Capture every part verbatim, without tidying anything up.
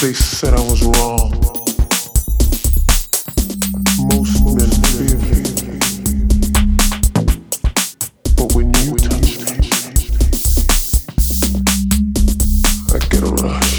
They said I was wrong. Most men fear me. But when you touch me, I get a rush.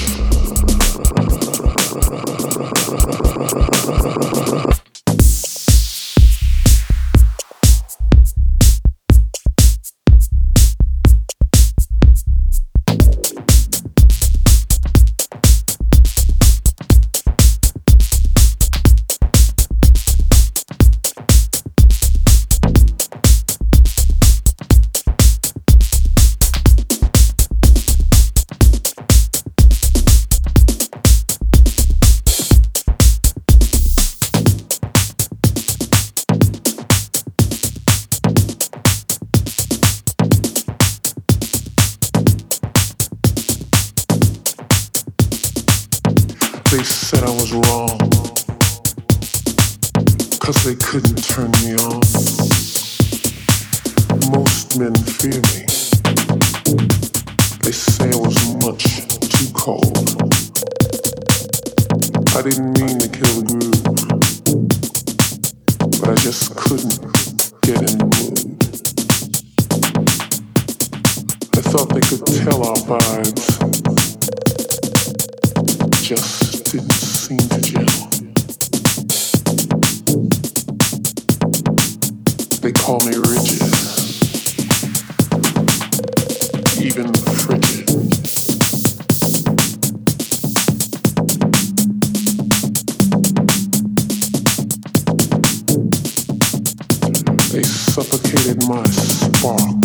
They said I was wrong, 'cause they couldn't turn me on. Most men fear me. They say I was much too cold. I didn't mean to kill the groove, but I just couldn't get in the mood. I thought they could tell our vibes just didn't seem to gel. They call me rigid, even frigid. They suffocated my spark.